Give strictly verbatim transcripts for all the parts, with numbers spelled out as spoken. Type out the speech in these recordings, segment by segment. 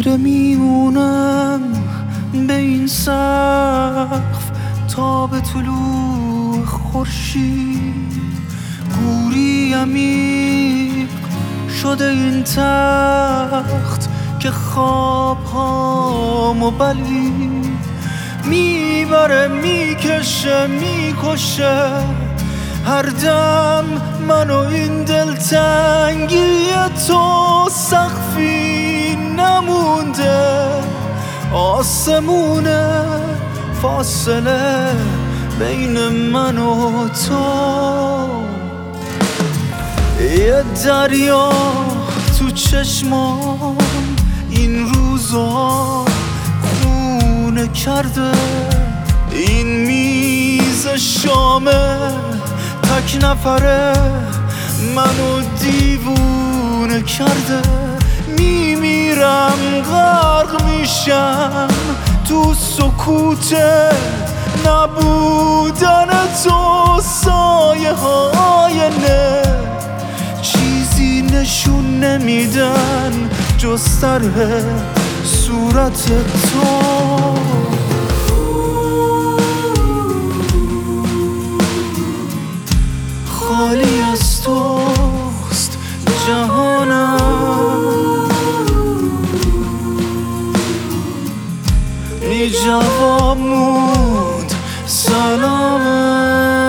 خیره میمونم به این سقف تا به طلوع خورشید. گوری عمیق شده این تخت که خوابهامو بلید میبره، میکشه، میکشه هر دم منو این دلتنگی تو. سقفی نمونده، آسمونه فاصله بین من و تو. یه دریا تو چشمام این روزا خونه کرده، این میز شامه تک نفره منو دیوونه کرده. میمیرم غرق میشم تو سکوت نبودن تو. سایه های نه چیزی نشون نمیدن جز سر صورت تو. خالی از توست جهانم، بی جواب موند سلامم.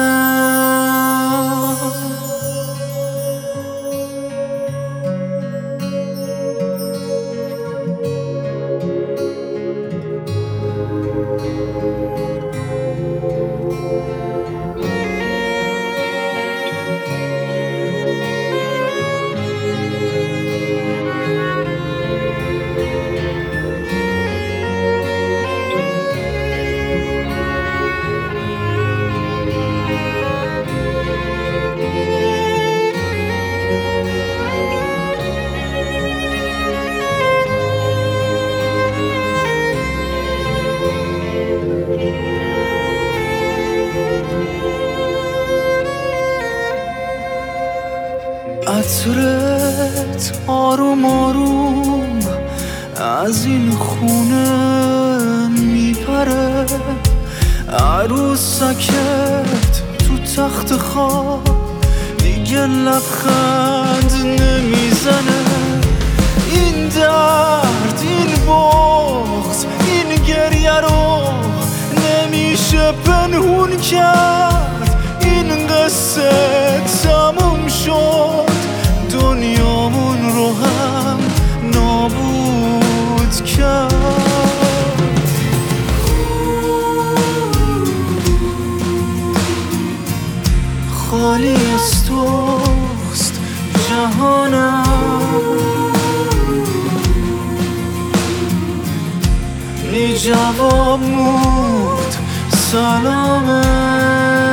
عطرت آروم آروم از این خونه میپره، عروسکت تو تخت خواب دیگه لبخند نمیزنه. این درد، این بغض، این گریه رو نمیشه پنهون کرد. این قصه تموم شد، دنیامون رو هم نابود کرد. خالی از توست جهانم، بی جواب موند سلامم.